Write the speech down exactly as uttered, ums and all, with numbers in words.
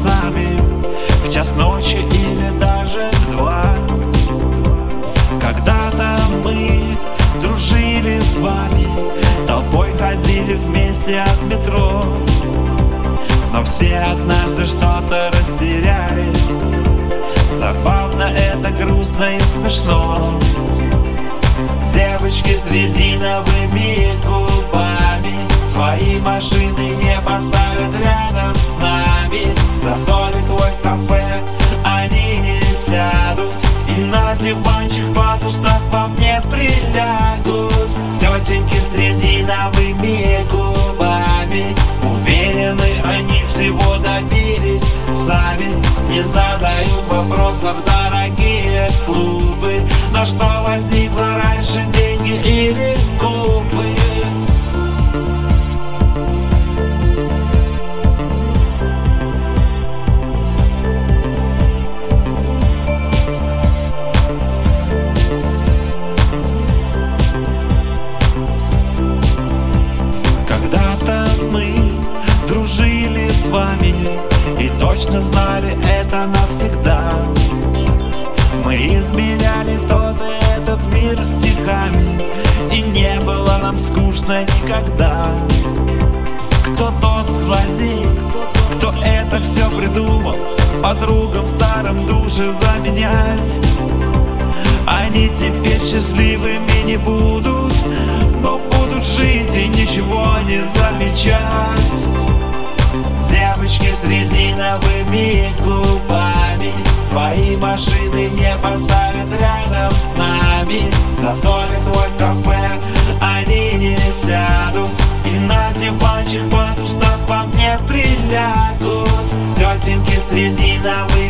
нами в час ночи или даже в два. Когда-то мы дружили с вами, толпой ходили вместе от метро, но все однажды что-то растеряли. Забавно, это грустно и смешно. Девочки с резиновыми губами свои машины не поставят рядом с нами. За столик твой в кафе они не сядут, и на диванчик под устав по мне прилягут. Тетеньки с резиновыми губами, уверены, они всего добились сами. Не задают вопросов дорогие клубы, но что возникло раньше, деньги или губы? Когда-то мы дружили с вами и точно знали это навсегда. Мы измеряли тот и этот мир стихами, и не было нам скучно никогда. Кто тот злодей, кто это все придумал, подругам старым души заменять? Они теперь счастливыми не будут, но будут жить и ничего не замечать. Девочки с резиновыми губами свои машины не поставят рядом с нами. За столик твой в кафе они не сядут, и на диванчик под устав по мне прилягут. Тетеньки с резиновыми